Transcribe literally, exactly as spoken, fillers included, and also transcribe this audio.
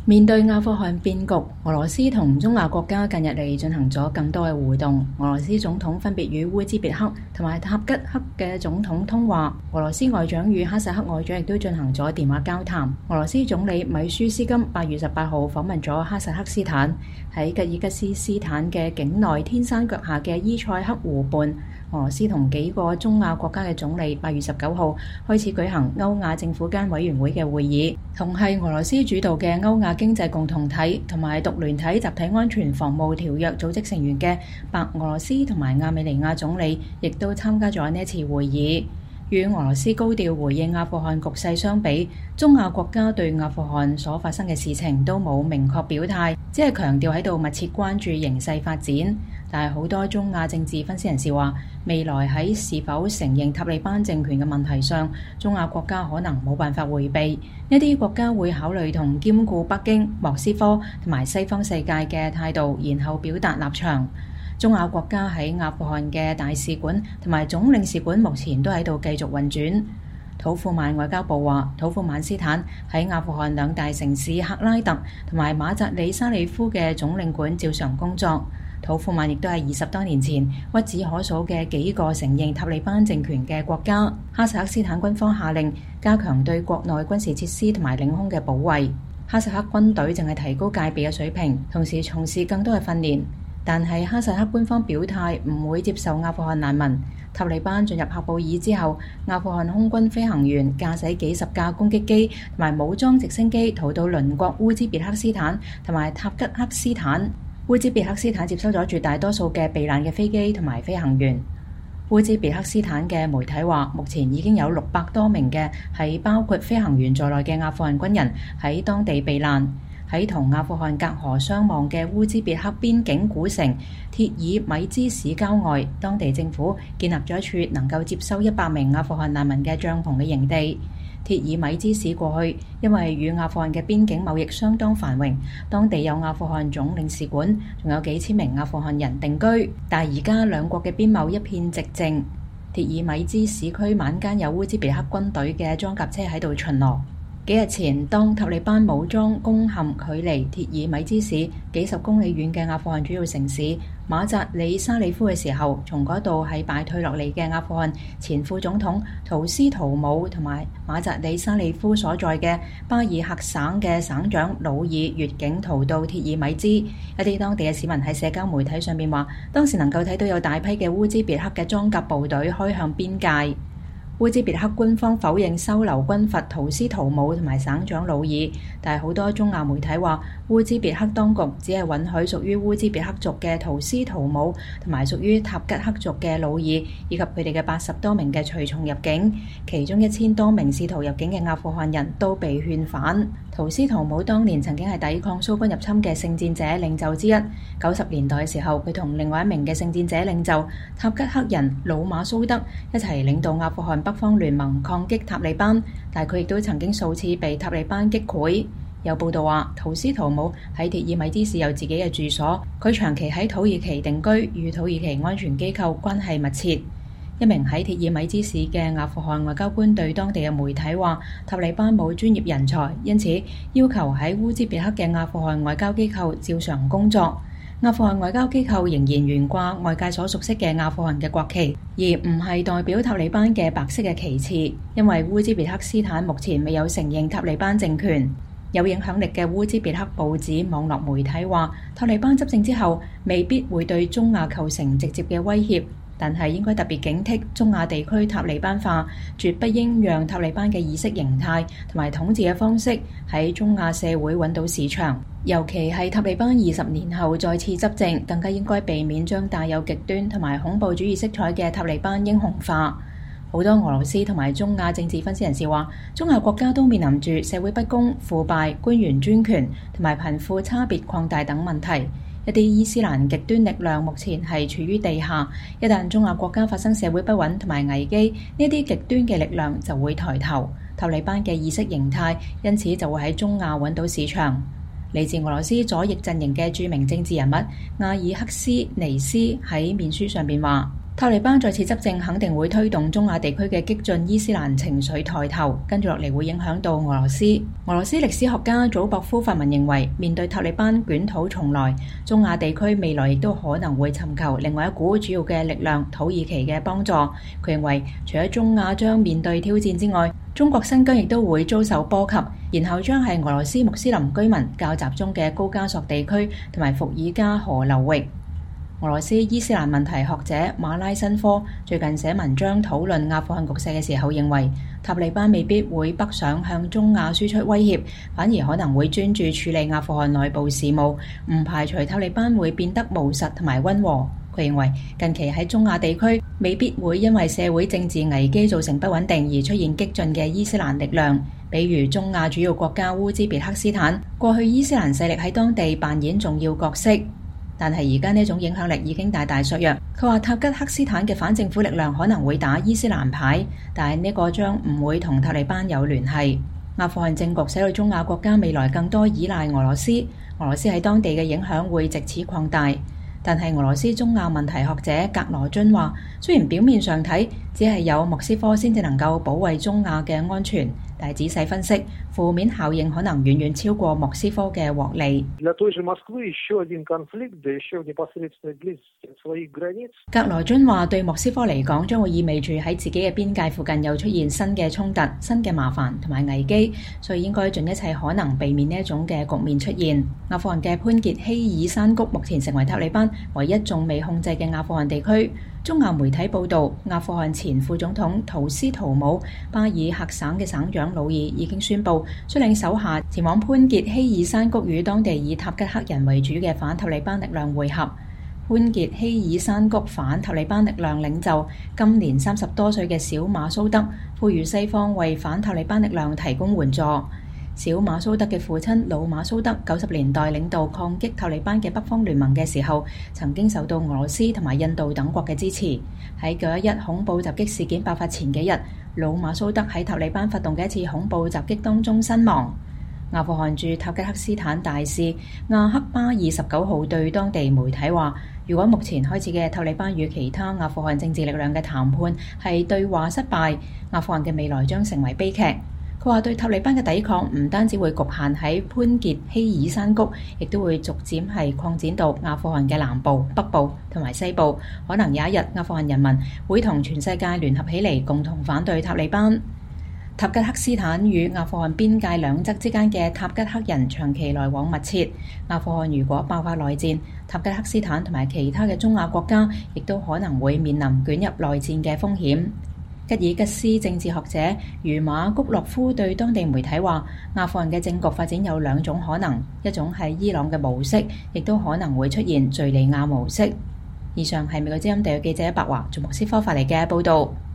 面對阿富汗變局，俄羅斯同中亞國家近日嚟進行咗更多嘅互動。俄羅斯總統分別與烏茲別克同埋塔吉克嘅總統通話，俄羅斯外長與哈薩克外長亦都進行咗電話交談。俄羅斯總理米舒斯金八月十八號訪問咗哈薩克斯坦，喺吉爾吉斯斯坦嘅境內天山腳下嘅伊塞克湖畔，俄羅斯同幾個中亞國家嘅總理八月十九號開始舉行歐亞政府間委員會嘅會議，同係俄羅斯主導嘅歐亞經濟共同體同埋獨聯體集體安全防務條約組織成員嘅白俄羅斯同埋亞美尼亞總理亦都參加咗呢一次會議。與俄羅斯高調回應阿富汗局勢相比，中亞國家對阿富汗所發生嘅事情都冇明確表態，只係強調喺度密切關注形勢發展。但係好多中亞政治分析人士話，未來喺是否承認塔利班政權嘅問題上，中亞國家可能冇辦法迴避，一啲國家會考慮同兼顧北京、莫斯科同埋西方世界嘅態度，然後表達立場。中亞國家喺阿富汗嘅大使館同埋總領事館目前都喺度繼續運轉。土庫曼外交部話，土庫曼斯坦喺阿富汗兩大城市赫拉特同埋馬扎里沙里夫嘅總領館照常工作。土庫曼亦都係二十多年前屈指可數嘅幾個承認塔利班政權嘅國家。哈薩克斯坦軍方下令加強對國內軍事設施同埋領空嘅保衛。哈薩克軍隊淨係提高戒備嘅水平，同時從事更多嘅訓練。但係哈薩克官方表態唔會接受阿富汗難民。塔利班進入喀布爾之後，阿富汗空軍飛行員駕駛幾十架攻擊機同埋武裝直升機逃到鄰國烏茲別克斯坦同埋塔吉克斯坦。烏茲別克斯坦接收咗絕大多數嘅避難嘅飛機同埋飛行員。烏茲別克斯坦嘅媒體話，目前已經有六百多名嘅係包括飛行員在內嘅阿富汗軍人喺當地避難。喺同阿富汗隔河相望嘅烏茲別克邊境古城鐵爾米茲市郊外，當地政府建立咗一處能夠接收一百名阿富汗難民嘅帳篷嘅營地。鐵爾米茲市過去因為與阿富汗嘅邊境貿易相當繁榮，當地有阿富汗總領事館，仲有幾千名阿富汗人定居。但係而家兩國嘅邊貿一片寂靜。鐵爾米茲市區晚間有烏茲別克軍隊嘅裝甲車喺度巡邏。幾日前，當塔利班武裝攻陷距離鐵爾米茲市幾十公里遠嘅阿富汗主要城市馬扎里沙里夫嘅時候，從嗰度係敗退落嚟嘅阿富汗前副總統圖斯圖姆同埋馬扎里沙里夫所在嘅巴爾克省嘅省長魯爾越境逃到鐵爾米茲。一啲當地嘅市民喺社交媒體上面話，當時能夠睇到有大批嘅烏茲別克嘅裝甲部隊開向邊界。烏茲別克官方否認收留軍閥圖斯圖姆同埋省長魯爾，但係好多中亞媒體話，烏茲別克當局只係允許屬於烏茲別克族嘅圖斯圖姆同埋屬於塔吉克族嘅魯爾，以及佢哋嘅八十多名嘅隨從入境，其中一千多名試圖入境嘅阿富汗人都被勸返。圖斯圖姆當年曾經係抵抗蘇軍入侵嘅聖戰者領袖之一。九十年代嘅時候，佢同另外一名嘅聖戰者領袖塔吉克人魯馬蘇德一齊領導阿富汗北方聯盟抗擊塔利班，但係佢亦都曾經數次被塔利班擊潰。有報道話，圖斯圖姆喺鐵爾米茲市有自己嘅住所，佢長期喺土耳其定居，與土耳其安全機構關係密切。一名喺鐵爾米茲市嘅阿富汗外交官對當地嘅媒體話，塔利班冇專業人才，因此要求喺烏茲別克嘅阿富汗外交機構照常工作。阿富汗外交機構仍然懸掛外界所熟悉嘅阿富汗嘅國旗，而唔係代表塔利班嘅白色嘅旗幟，因為烏茲別克斯坦目前未有承認塔利班政權。有影響力嘅烏茲別克報紙網絡媒體話，塔利班執政之後未必會對中亞構成直接嘅威脅，但係應該特別警惕中亞地區塔利班化，絕不應讓塔利班嘅意識形態同埋統治嘅方式喺中亞社會揾到市場。尤其係塔利班二十年後再次執政，更加應該避免將帶有極端同埋恐怖主義色彩嘅塔利班英雄化。好多俄羅斯同埋中亞政治分析人士話，中亞國家都面臨住社會不公、腐敗、官員專權同埋貧富差別擴大等問題。一啲伊斯蘭極端力量目前係處於地下，一旦中亞國家發生社會不穩同埋危機，呢啲極端嘅力量就會抬頭，塔利班嘅意識形態因此就會喺中亞揾到市場。嚟自俄羅斯左翼陣營嘅著名政治人物阿爾克斯尼斯喺面書上邊話， 塔利班再次執政肯定會推動中亞地區嘅激進伊斯蘭情緒抬頭，跟住落嚟會影響到俄羅斯。俄羅斯歷史學家祖博夫發文認為，面對塔利班捲土重來，中亞地區未來亦都可能會尋求另外一股主要嘅力量土耳其嘅幫助。佢認為，除咗中亞將面對挑戰之外，中國新疆亦都會遭受波及，然後將係俄羅斯穆斯林居民較集中嘅高加索地區同埋伏爾加河流域。俄羅斯伊斯蘭問題學者馬拉申科最近寫文章討論阿富汗局勢嘅時候認為，塔利班未必會北上向中亞輸出威脅，反而可能會專注處理阿富汗內部事務，唔排除塔利班會變得務實同埋溫和。佢認為近期喺中亞地區未必會因為社會政治危機造成不穩定而出現激進嘅伊斯蘭力量，比如中亞主要國家烏茲別克斯坦，過去伊斯蘭勢力喺當地扮演重要角色。但係而家呢種影響力已經大大削弱。佢話塔吉克斯坦嘅反政府力量可能會打伊斯蘭牌，但係呢個將唔會同塔利班有聯繫。阿富汗政局使到中亞國家未來更多依賴俄羅斯，俄羅斯喺當地嘅影響會藉此擴大。但係俄羅斯中亞問題學者格羅津話，雖然表面上睇只係有莫斯科先至能夠保衛中亞嘅安全，但係仔細分析，負面效應可能遠遠超過莫斯科嘅獲利。格羅津話，對莫斯科嚟講，將會意味住喺自己嘅邊界附近又出現新嘅衝突、新嘅麻煩同埋危機，所以應該盡一切可能避免呢一種嘅局面出現。阿富汗嘅潘傑希爾山谷目前成為塔利班唯一仲未控制嘅阿富汗地區。中亞媒體報道，阿富汗前副總統圖斯圖姆巴爾克省嘅省長魯爾已經宣布率領手下前往潘傑希爾山谷與當地以塔吉克人為主嘅反塔利班力量會合。潘傑希爾山谷反塔利班力量領袖今年三十多歲嘅小馬蘇德呼籲西方為反塔利班力量提供援助。小馬蘇德嘅父親老馬蘇德九十年代領導抗擊塔利班嘅北方聯盟嘅時候，曾經受到俄羅斯同埋印度等國嘅支持。喺九一一恐怖襲擊事件爆發前幾日，老馬蘇德喺塔利班發動嘅一次恐怖襲擊當中身亡。阿富汗駐塔吉克斯坦大使阿克巴爾十九號對當地媒體話，如果目前開始嘅塔利班與其他阿富汗政治力量嘅談判係對話失敗，阿富汗嘅未來將成為悲劇。佢話對塔利班嘅抵抗唔單止會局限喺潘傑希爾山谷，亦都會逐漸係擴展到阿富汗嘅南部、北部同埋西部。可能有一日，阿富汗人民會同全世界聯合起嚟，共同反對塔利班。塔吉克斯坦與阿富汗邊界兩側之間嘅塔吉克人長期來往密切。阿富汗如果爆發內戰，塔吉克斯坦同埋其他嘅中亞國家亦都可能會面臨捲入內戰嘅風險。吉爾吉斯政治學者茹馬谷洛夫對當地媒體話，阿富汗嘅政局發展有兩種可能，一種係伊朗嘅模式，亦都可能會出現敘利亞模式。以上係美國之音地約記者白華從莫斯科發嚟嘅報導。